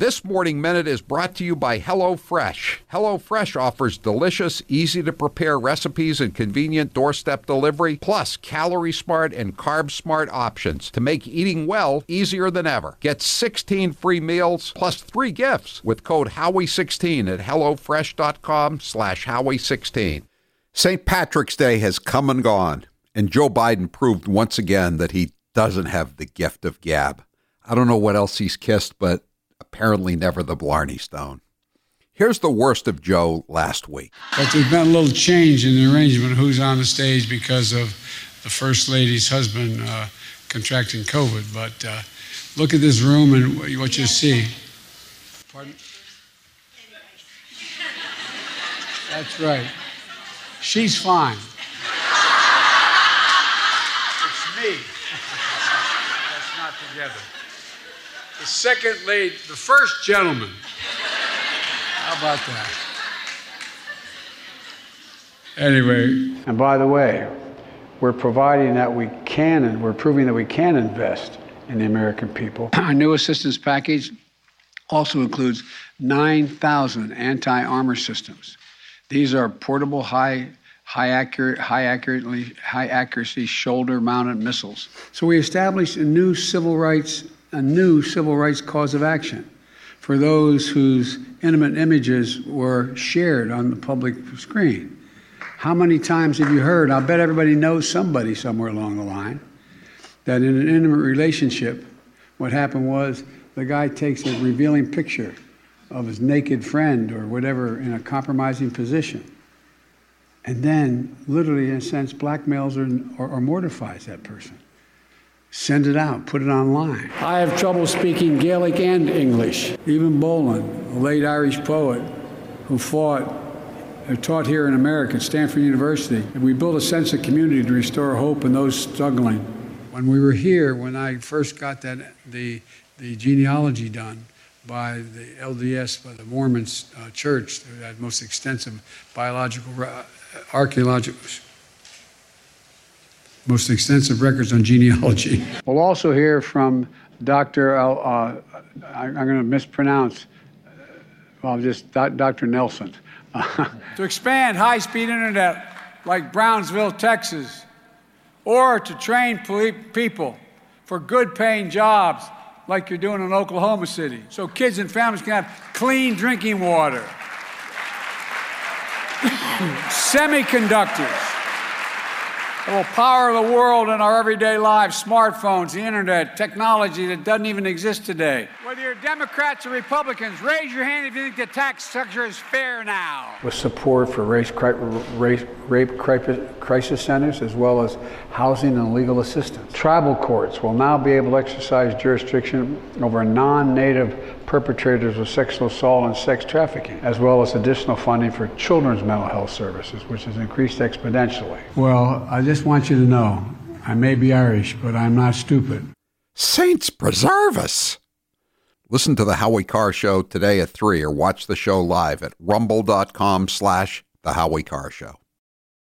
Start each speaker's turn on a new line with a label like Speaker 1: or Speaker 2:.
Speaker 1: This Morning Minute is brought to you by HelloFresh. HelloFresh offers delicious, easy-to-prepare recipes and convenient doorstep delivery, plus calorie-smart and carb-smart options to make eating well easier than ever. Get 16 free meals plus 3 gifts with code Howie16 at HelloFresh.com/Howie16. St. Patrick's Day has come and gone, and Joe Biden proved once again that he doesn't have the gift of gab. I don't know what else he's kissed, but apparently never the Blarney Stone. Here's the worst of Joe last week.
Speaker 2: But there's been a little change in the arrangement of who's on the stage because of the First Lady's husband contracting COVID. But look at this room and what you see. Pardon? That's right. She's fine. It's me. That's not together. The second lady, the first gentleman. How about that? Anyway.
Speaker 3: And by the way, we're proving that we can invest in the American people.
Speaker 2: Our new assistance package also includes 9,000 anti-armor systems. These are portable, high accuracy shoulder-mounted missiles. So we established a new civil rights cause of action for those whose intimate images were shared on the public screen. How many times have you heard, I'll bet everybody knows somebody somewhere along the line, that in an intimate relationship, what happened was the guy takes a revealing picture of his naked friend or whatever in a compromising position, and then literally, in a sense, blackmails or mortifies that person. Send it out, put it online. I have trouble speaking Gaelic and English. Even Boland, a late Irish poet who taught here in America at Stanford University. And we built a sense of community to restore hope in those struggling. When we were here, when I first got the genealogy done by the LDS, by the Mormon church, that most extensive most extensive records on genealogy. We'll also hear from Dr. I'm going to mispronounce, Dr. Nelson. To expand high-speed internet like Brownsville, Texas, or to train people for good-paying jobs like you're doing in Oklahoma City, so kids and families can have clean drinking water. Semiconductors that will power the world in our everyday lives, smartphones, the internet, technology that doesn't even exist today. Whether you're Democrats or Republicans, raise your hand if you think the tax structure is fair now.
Speaker 3: With support for rape crisis centers, as well as housing and legal assistance. Tribal courts will now be able to exercise jurisdiction over non-native perpetrators of sexual assault and sex trafficking, as well as additional funding for children's mental health services, which has increased exponentially. Well, I just want you to know, I may be Irish, but I'm not stupid.
Speaker 1: Saints preserve us. Listen to The Howie Carr Show today at 3 or watch the show live at rumble.com/The Howie Carr Show.